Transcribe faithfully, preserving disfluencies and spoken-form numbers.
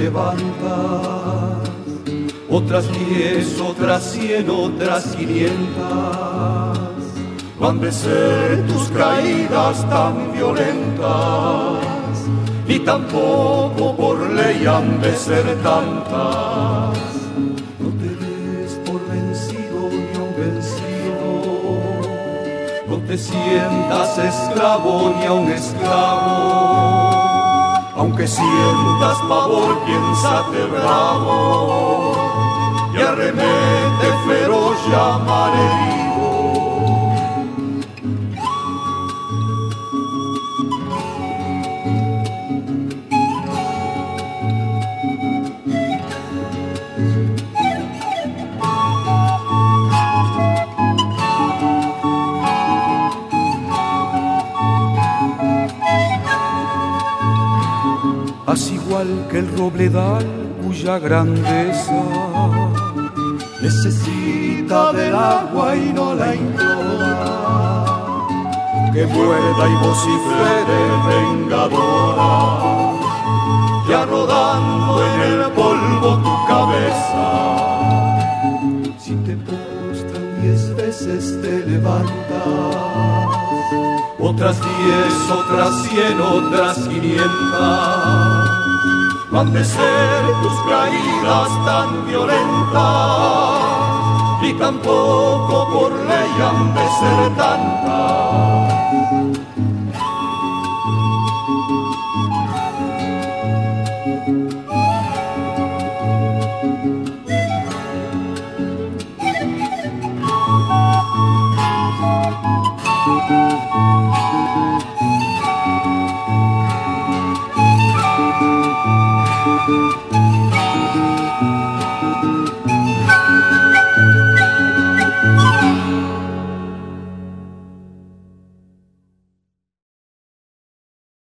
levantas, otras diez, otras cien, otras quinientas. No han de ser tus caídas tan violentas, ni tampoco por ley han de ser tantas. No te des por vencido ni aun vencido, no te sientas esclavo ni aun esclavo. Aunque sientas pavor, piénsate bravo y arremete feroz, llama al herido. Haz igual que el robledal cuya grandeza necesita del agua y no la implora, que muerda y vocifere vengadora, ya rodando en el polvo tu cabeza. Si te postran diez veces te levantas, otras diez, otras cien, otras quinientas. No han de ser tus caídas tan violentas, ni tampoco por ley han de ser tantas.